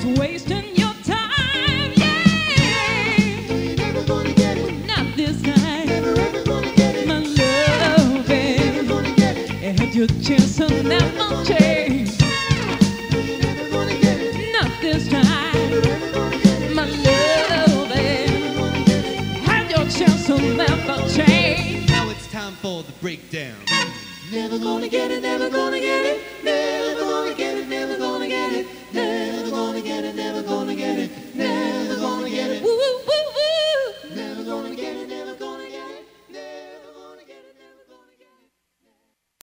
just wasting your time, yeah. You're never gonna get it. Not this time, Never ever gonna get it. my love, Never gonna get it. had your chance to never change. You're never gonna get it. Not this time, Never ever gonna get it. my love, had your chance to never change. Now it's time for the breakdown. Never gonna get it. Never gonna get it. Never gonna get it. Never gonna